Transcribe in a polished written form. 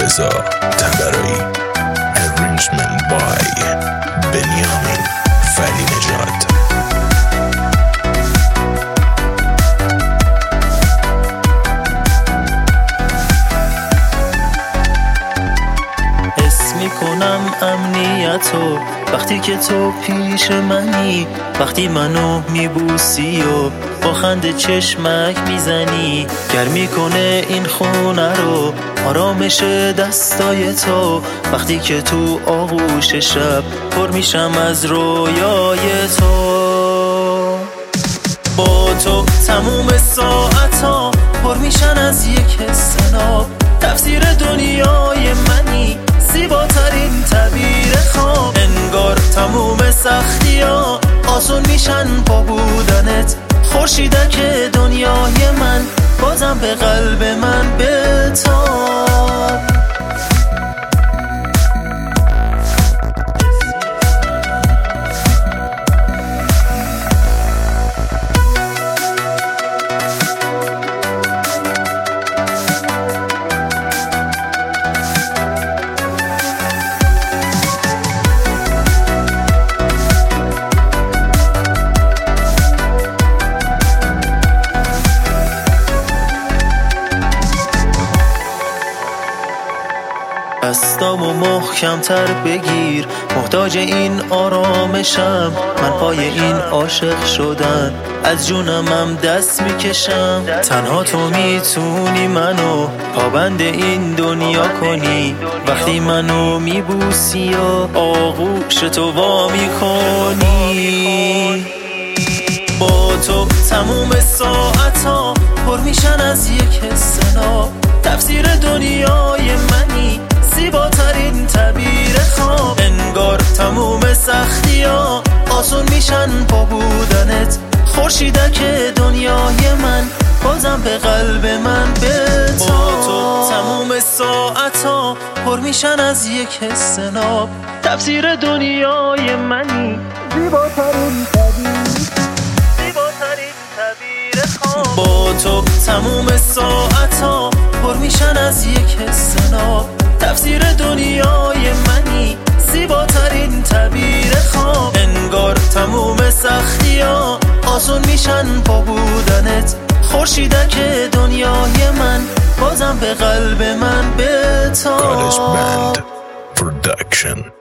رضا تبرایی. Arrangement by بنیامین فری نژاد. حس میکنم امنیتو وقتی که تو پیش منی، وقتی منو میبوسی و با خنده چشمک میزنی. گرم میکنه این خونه رو آرامش دستای تو، وقتی که تو آغوش شب پر میشم از رویای تو. با تو تموم ساعتا پر میشن از یک سناب، تفسیر دنیای منی، زیباترین تعبیر خواب. انگار تموم سختی ها آسون میشن با بودنت، خورشیدک دنیای من، بازم به قلب من بتاب. دستامو محکم‌تر بگیر، محتاج این آرامشم. من پای این عاشق شدن از جونمم دست میکشم. تنها تو میتونی منو پابند این دنیا کنی، وقتی منو میبوسی و آغوش تو وا میکنی. با تو تموم ساعتا پر میشن از یک سناب، تفسیر دنیای منی، زیباترین تعبیر خواب. انگار تموم سختی ها آسون میشن با بودنت، خورشیدک دنیای من، بازم به قلب من بتاب. با تو تموم ساعتا پر میشن از یک سناب، تفسیر دنیای منی، زیباترین تعبیر خواب. با تو تموم ساعتا پر میشن از یک سناب، تفسیر دنیای منی، زیباترین تعبیر خواب. انگار تموم سختی ها آسون میشن با بودنت، خورشیدک دنیای من، بازم به قلب من بتاب. Goddess Band Production.